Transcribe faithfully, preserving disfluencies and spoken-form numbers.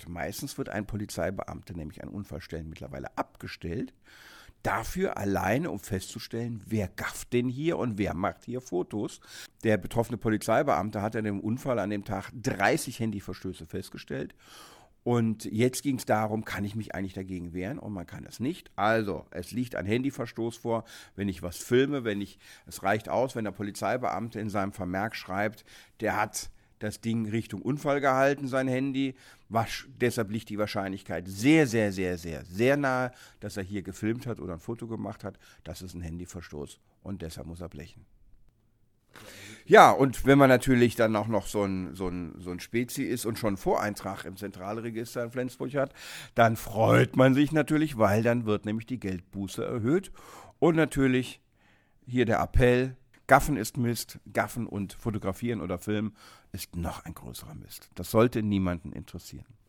hat. Meistens wird ein Polizeibeamter nämlich an Unfallstellen mittlerweile abgestellt, dafür alleine, um festzustellen, wer gafft denn hier und wer macht hier Fotos. Der betroffene Polizeibeamte hat an dem Unfall an dem Tag dreißig Handyverstöße festgestellt. Und jetzt ging es darum, kann ich mich eigentlich dagegen wehren? Und man kann es nicht. Also, es liegt ein Handyverstoß vor, wenn ich was filme, wenn ich, es reicht aus, wenn der Polizeibeamte in seinem Vermerk schreibt, der hat das Ding Richtung Unfall gehalten, sein Handy. Was, deshalb liegt die Wahrscheinlichkeit sehr, sehr, sehr, sehr, sehr nahe, dass er hier gefilmt hat oder ein Foto gemacht hat. Das ist ein Handyverstoß und deshalb muss er blechen. Ja, und wenn man natürlich dann auch noch so ein, so ein, so ein Spezi ist und schon einen Voreintrag im Zentralregister in Flensburg hat, dann freut man sich natürlich, weil dann wird nämlich die Geldbuße erhöht. Und natürlich hier der Appell, Gaffen ist Mist, Gaffen und Fotografieren oder Filmen ist noch ein größerer Mist. Das sollte niemanden interessieren.